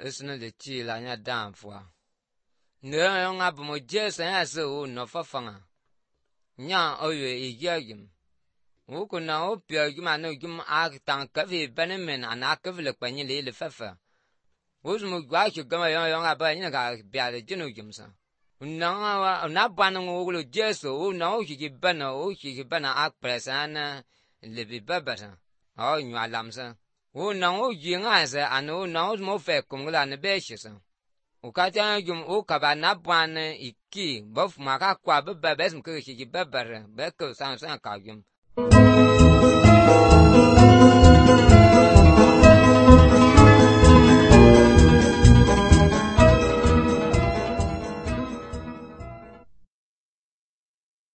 isne de chi la nya dan fwa ne yo nga bu mo je san ya se o no fa fanga nya o ye igagim o ko na o pya gima no gim a tan ka vi benemen ana ka vle kwanyi le fafa o mo gwa ki gama yo nga ba nya ga bya de jinu gimsa na ban ngo lo jeso o na o ki bana ak presana le bi babasa o nyu lamsa o na o yi nga sa anu na o mo fe kum la ne be shisa o ka ta gum o ka ba na ban iki bof ma ka kwa ba bes mo ki babara be ko san ka gum